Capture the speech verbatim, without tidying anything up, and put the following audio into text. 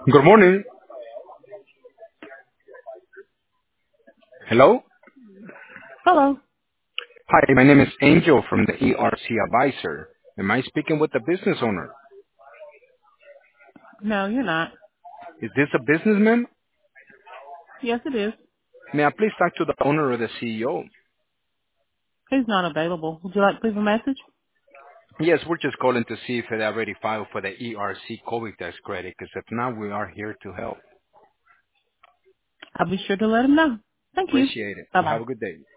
Good morning. Hello. Hello. Hi, my name is Angel from the E R C Advisor. Am I speaking with the business owner? No, you're not. Is this a businessman? Yes, it is. May I please talk to the owner or the C E O? He's not available. Would you like to leave a message? Yes, we're just calling to see if they already filed for the E R C COVID tax credit, because if not, we are here to help. I'll be sure to let him know. Thank you. Appreciate it. Bye You bye. have a good day.